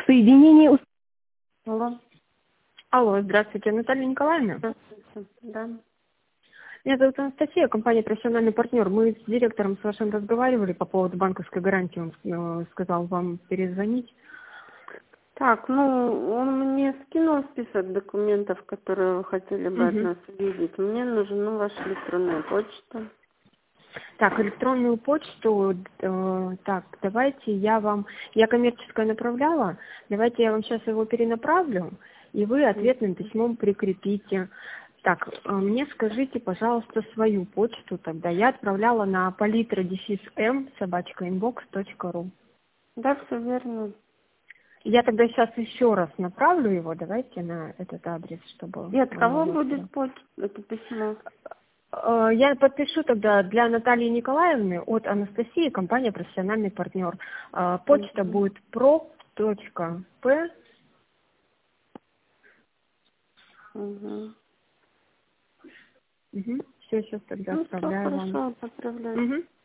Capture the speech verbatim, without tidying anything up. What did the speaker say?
Соединение... ус- Алло. Алло, здравствуйте, Наталья Николаевна. Здравствуйте. Да. Меня зовут Анастасия, компания «Профессиональный партнер». Мы с директором с вашим разговаривали по поводу банковской гарантии. Он э, сказал вам перезвонить. Так, ну, он мне скинул список документов, которые вы хотели бы от Мгм. нас увидеть. Мне нужна ваша электронная почта. Так, электронную почту, э, так, давайте я вам, я коммерческое направляла, давайте я вам сейчас его перенаправлю, и вы ответным письмом прикрепите. Так, э, мне скажите, пожалуйста, свою почту тогда. Я отправляла на палитра дефис м собачка инбокс точка ру. Да, все верно. Я тогда сейчас еще раз направлю его, давайте на этот адрес, чтобы И от вам кого его сюда. будет почта, это письмо? Э, Я подпишу тогда для Натальи Николаевны от Анастасии, компания «Профессиональный партнер». Э, Почта Угу. будет про.п. Угу. Все, сейчас тогда Ну, все отправляю вам. хорошо, отправляйте. Мгм.